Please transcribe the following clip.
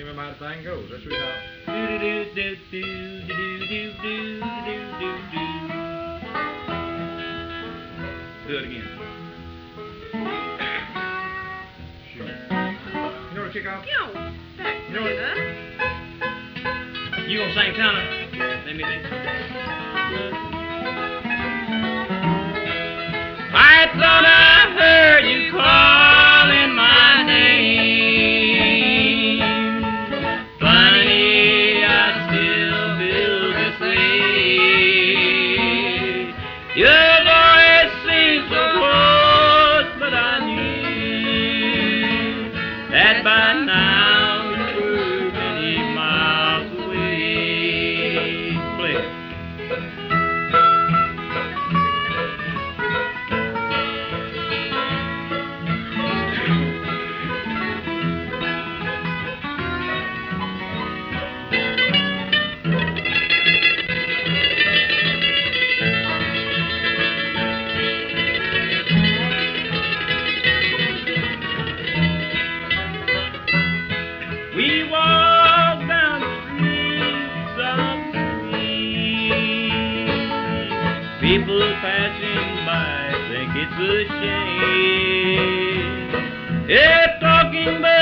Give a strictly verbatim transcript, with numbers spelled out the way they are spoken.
remember how the thing goes. That's what we thought. Do it again. Shoot. You know what to kick off? No. You know what? You gonna sing tenor? Let me think. I thought I heard you calling my name. Funny, I still feel the same. Your voice seems so close, but I knew that by now you were many miles away. Play it. We walk down the streets of the street. People passing by think it's a shame. They're talking about